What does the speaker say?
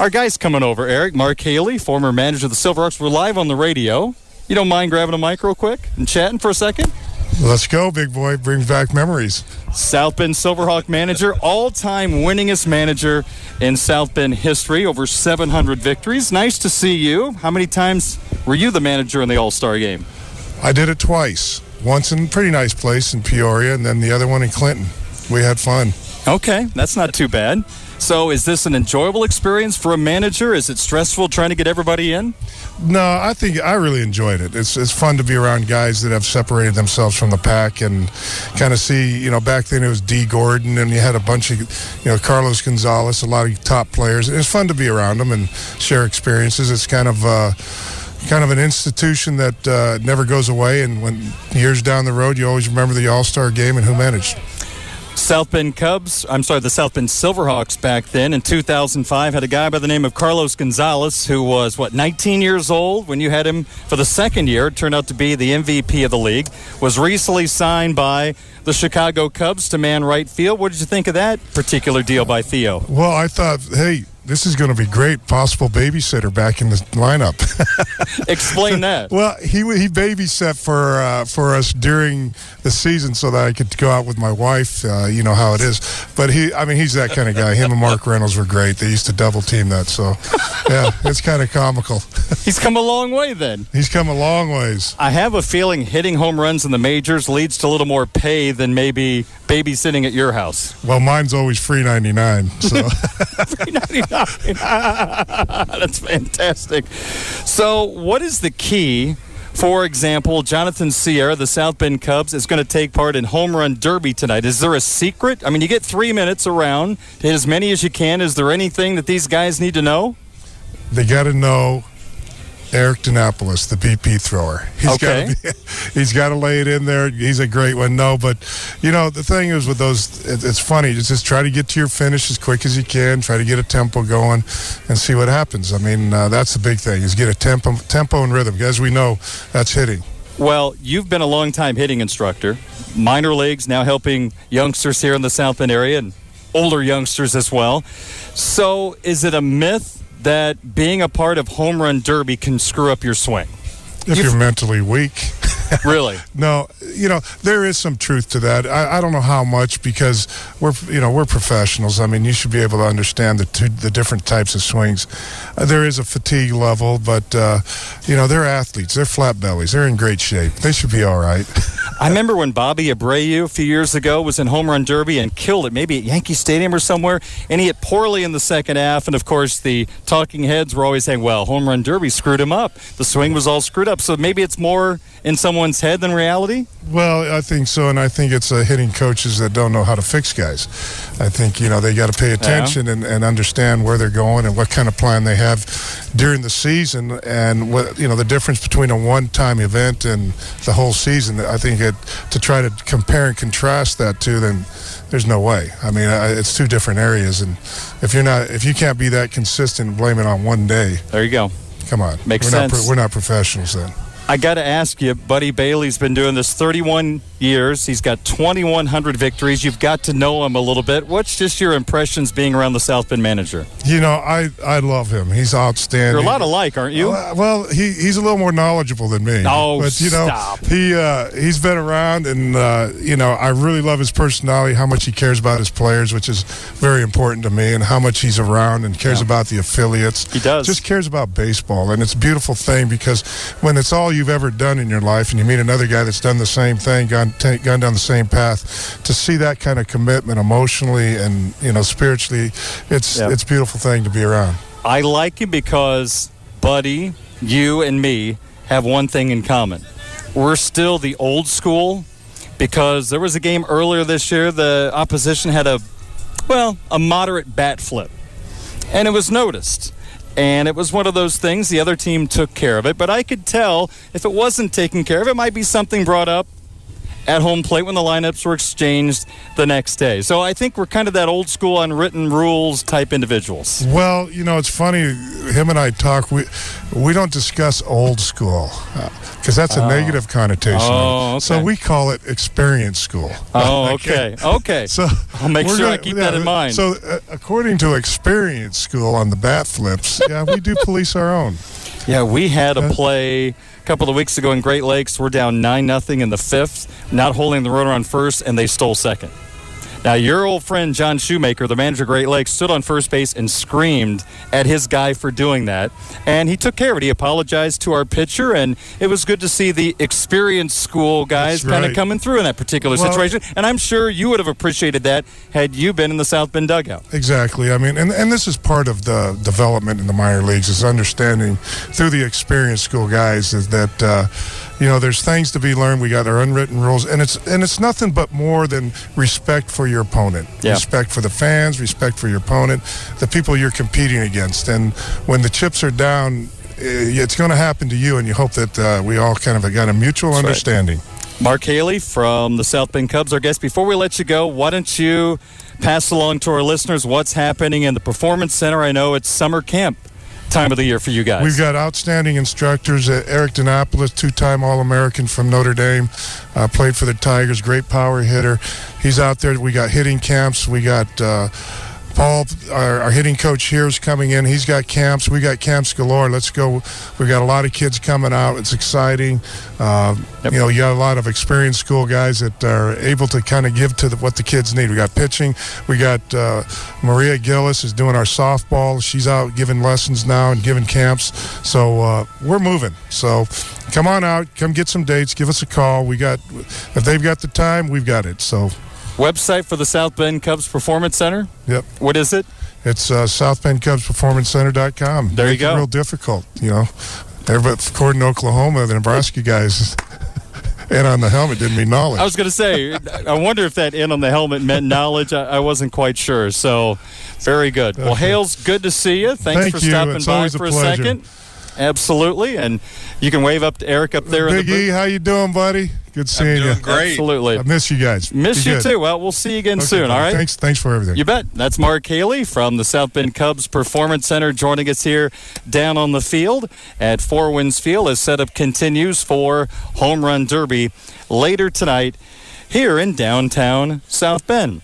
Our guy's coming over, Eric. Mark Haley, former manager of the Silverhawks. We're live on the radio. You don't mind grabbing a mic real quick and chatting for a second? Let's go, big boy. Brings back memories. South Bend Silverhawk manager, all-time winningest manager in South Bend history, over 700 victories. Nice to see you. How many times were you the manager in the All-Star game? I did it twice. Once in a pretty nice place in Peoria, and then the other one in Clinton. We had fun. Okay, that's not too bad. So is this an enjoyable experience for a manager? Is it stressful trying to get everybody in? No, I think I really enjoyed it. It's fun to be around guys that have separated themselves from the pack and kind of see, back then it was D. Gordon and you had a bunch of, Carlos Gonzalez, a lot of top players. It's fun to be around them and share experiences. It's kind of an institution that never goes away, and when years down the road, you always remember the All-Star game and who managed. the South Bend Silverhawks back then in 2005 had a guy by the name of Carlos Gonzalez who was, 19 years old when you had him for the second year. It turned out to be the MVP of the league. Was recently signed by the Chicago Cubs to man right field. What did you think of that particular deal by Theo? Well, I thought, hey, this is going to be great. Possible babysitter back in the lineup. Explain that. Well, he babysat for us during the season so that I could go out with my wife. You know how it is. But he's that kind of guy. Him and Mark Reynolds were great. They used to double team that. So, yeah, it's kind of comical. He's come a long way then. He's come a long ways. I have a feeling hitting home runs in the majors leads to a little more pay than maybe babysitting at your house. Well, mine's always $3.99. So. $3.99. That's fantastic. So what is the key? For example, Jonathan Sierra, the South Bend Cubs, is going to take part in Home Run Derby tonight. Is there a secret? I mean, you get 3 minutes around to hit as many as you can. Is there anything that these guys need to know? They got to know Eric Dinopolis, the BP thrower. He's got to lay it in there. He's a great one. No, but, the thing is with those, it's funny. Just try to get to your finish as quick as you can. Try to get a tempo going and see what happens. I mean, that's the big thing is get a tempo and rhythm. As we know, that's hitting. Well, you've been a long-time hitting instructor. Minor leagues, now helping youngsters here in the South Bend area and older youngsters as well. So is it a myth that being a part of Home Run Derby can screw up your swing? If you're mentally weak. Really? No, there is some truth to that. I don't know how much because we're professionals. I mean, you should be able to understand the different types of swings. There is a fatigue level, but, they're athletes. They're flat bellies. They're in great shape. They should be all right. I remember when Bobby Abreu a few years ago was in Home Run Derby and killed it, maybe at Yankee Stadium or somewhere, and he hit poorly in the second half. And, of course, the talking heads were always saying, well, Home Run Derby screwed him up. The swing was all screwed up. So maybe it's more in someone's head than reality? Well, I think so, and I think it's hitting coaches that don't know how to fix guys. I think, they got to pay attention and understand where they're going and what kind of plan they have during the season and what, the difference between a one-time event and the whole season. I think to try to compare and contrast that to, then there's no way. I mean, it's two different areas, and if you can't be that consistent and blame it on one day. There you go. Come on. Makes sense. We're not professionals then. I got to ask you, Buddy Bailey's been doing this 31 years. He's got 2,100 victories. You've got to know him a little bit. What's just your impressions being around the South Bend manager? I love him. He's outstanding. You're a lot alike, aren't you? Well, he's a little more knowledgeable than me. Oh, but, stop. He's been around, and, I really love his personality, how much he cares about his players, which is very important to me, and how much he's around and cares about the affiliates. He does. Just cares about baseball, and it's a beautiful thing because when it's all you've ever done in your life and you meet another guy that's done the same thing, gone down the same path, to see that kind of commitment emotionally and spiritually, it's a beautiful thing to be around. I like him because Buddy, you and me have one thing in common. We're still the old school because there was a game earlier this year, the opposition had a moderate bat flip, and it was noticed. And it was one of those things, the other team took care of it. But I could tell if it wasn't taken care of, it might be something brought up at home plate when the lineups were exchanged the next day. So I think we're kind of that old school unwritten rules type individuals. Well, it's funny. Him and I talk. We don't discuss old school because that's a negative connotation. Oh, okay. So we call it experience school. Oh, okay. Okay. So I'll make sure I keep that in mind. So according to experience school on the bat flips, yeah, we do police our own. Yeah, we had a play a couple of weeks ago in Great Lakes. We're down 9-0 in the fifth, not holding the runner on first, and they stole second. Now, your old friend John Shoemaker, the manager of Great Lakes, stood on first base and screamed at his guy for doing that. And he took care of it. He apologized to our pitcher, and it was good to see the experienced school guys kind of coming through in that particular situation. And I'm sure you would have appreciated that had you been in the South Bend dugout. Exactly. I mean, and this is part of the development in the minor leagues, is understanding through the experienced school guys that there's things to be learned. We got our unwritten rules, and it's nothing but more than respect for your opponent, respect for the fans, respect for your opponent, the people you're competing against. And when the chips are down, it's going to happen to you, and you hope that we all kind of got a mutual understanding. Right. Mark Haley from the South Bend Cubs, our guest. Before we let you go, why don't you pass along to our listeners what's happening in the Performance Center? I know it's summer camp time of the year for you guys. We've got outstanding instructors. Eric Denopoulos, two-time All-American from Notre Dame, played for the Tigers, great power hitter. He's out there. We got hitting camps. We got Paul, our hitting coach here, is coming in. He's got camps. We got camps galore. Let's go. We got a lot of kids coming out. It's exciting. You got a lot of experienced school guys that are able to kind of give to what the kids need. We got pitching. We got Maria Gillis is doing our softball. She's out giving lessons now and giving camps. So we're moving. So come on out. Come get some dates. Give us a call. If they've got the time, we've got it. So. Website for the South Bend Cubs Performance Center? Yep. What is it? It's southbendcubsperformancecenter.com. There you go. It's real difficult, Everybody, according to Oklahoma, the Nebraska guys, N on the helmet didn't mean knowledge. I was going to say, I wonder if that N on the helmet meant knowledge. I wasn't quite sure. So, very good. Well, Hales, good to see you. Thanks for stopping by for a second. Absolutely. And you can wave up to Eric up there. Big E, how you doing, buddy? Good seeing you. Great. Absolutely. I miss you guys. Miss you too. Well, we'll see you again soon, all right? Thanks for everything. You bet. That's Mark Haley from the South Bend Cubs Performance Center joining us here down on the field at Four Winds Field as setup continues for Home Run Derby later tonight here in downtown South Bend.